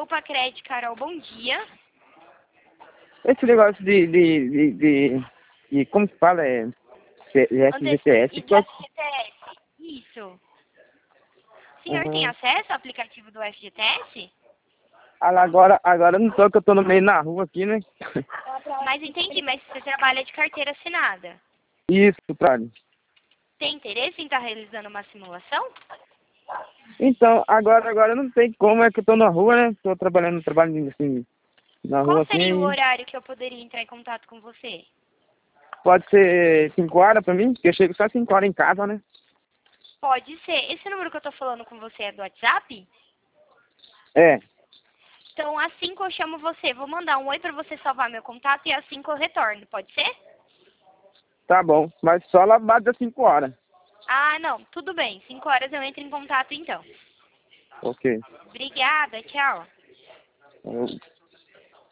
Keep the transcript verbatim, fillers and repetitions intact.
Desculpa, Cred, Carol, bom dia. Esse negócio de, de, de, de, de como se fala, é F G T S. E de F G T S, isso. O senhor Uhum. tem acesso ao aplicativo do F G T S? Agora, agora não tô, que eu tô no meio na rua aqui, né? Mas entendi, mas você trabalha de carteira assinada. Isso, Prado. Tem interesse em estar realizando uma simulação? Então, agora, agora não tem como, é que eu tô na rua, né? Tô trabalhando, trabalho assim, na rua Qual assim. seria o horário que eu poderia entrar em contato com você? Pode ser cinco horas pra mim, porque eu chego só cinco horas em casa, né? Pode ser. Esse número que eu tô falando com você é do WhatsApp? É, Então, assim que eu chamo você, vou mandar um oi pra você salvar meu contato e assim que eu retorno, pode ser? tá bom. Mas só lá bate das cinco horas. Ah, não, tudo bem. Cinco horas eu entro em contato então. Ok. Obrigada, tchau. Eu-